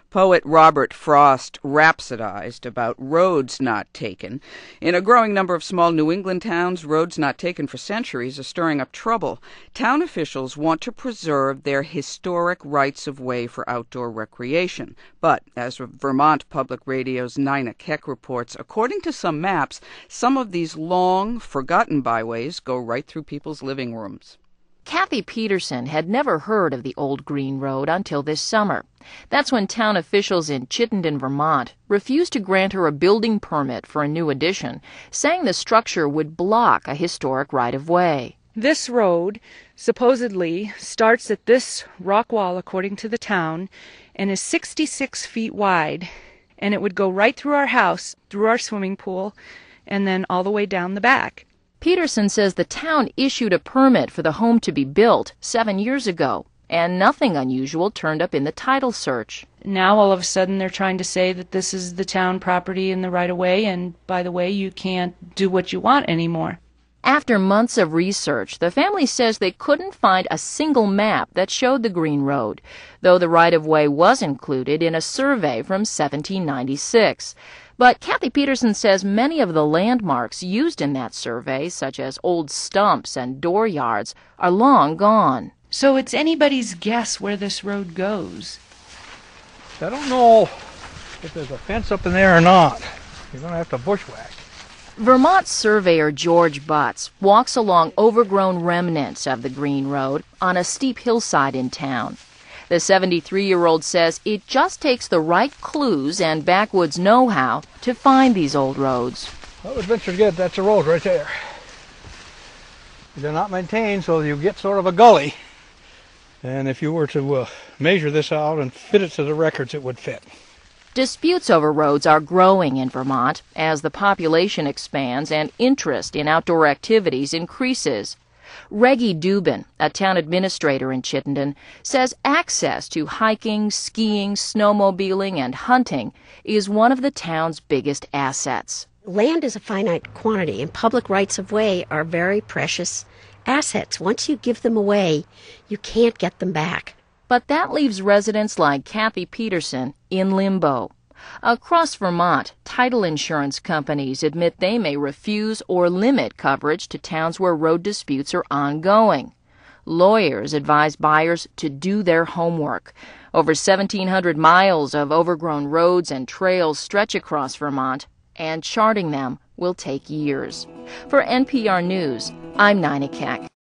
Poet Robert Frost rhapsodized about roads not taken. In a growing number of small New England towns, roads not taken for centuries are stirring up trouble. Town officials want to preserve their historic rights-of-way for outdoor recreation. But, as Vermont Public Radio's Nina Keck reports, according to some maps, some of these long, forgotten byways go right through people's living rooms. Kathy Peterson had never heard of the Old Green Road until this summer. That's when town officials in Chittenden, Vermont, refused to grant her a building permit for a new addition, saying the structure would block a historic right-of-way. This road supposedly starts at this rock wall, according to the town, and is 66 feet wide, and it would go right through our house, through our swimming pool, and then all the way down the back. Peterson says the town issued a permit for the home to be built 7 years ago, and nothing unusual turned up in the title search. Now all of a sudden they're trying to say that this is the town property in the right-of-way, and by the way, you can't do what you want anymore. After months of research, the family says they couldn't find a single map that showed the Green Road, though the right-of-way was included in a survey from 1796. But Kathy Peterson says many of the landmarks used in that survey, such as old stumps and dooryards, are long gone. So it's anybody's guess where this road goes. I don't know if there's a fence up in there or not. You're going to have to bushwhack. Vermont surveyor George Butts walks along overgrown remnants of the Green Road on a steep hillside in town. The 73-year-old says it just takes the right clues and backwoods know-how to find these old roads. I would venture to get that's a road right there. They're not maintained, so you get sort of a gully. And if you were to measure this out and fit it to the records, it would fit. Disputes over roads are growing in Vermont as the population expands and interest in outdoor activities increases. Reggie Dubin, a town administrator in Chittenden, says access to hiking, skiing, snowmobiling, and hunting is one of the town's biggest assets. Land is a finite quantity, and public rights-of-way are very precious assets. Once you give them away, you can't get them back. But that leaves residents like Kathy Peterson in limbo. Across Vermont, title insurance companies admit they may refuse or limit coverage to towns where road disputes are ongoing. Lawyers advise buyers to do their homework. Over 1,700 miles of overgrown roads and trails stretch across Vermont, and charting them will take years. For NPR News, I'm Nina Keck.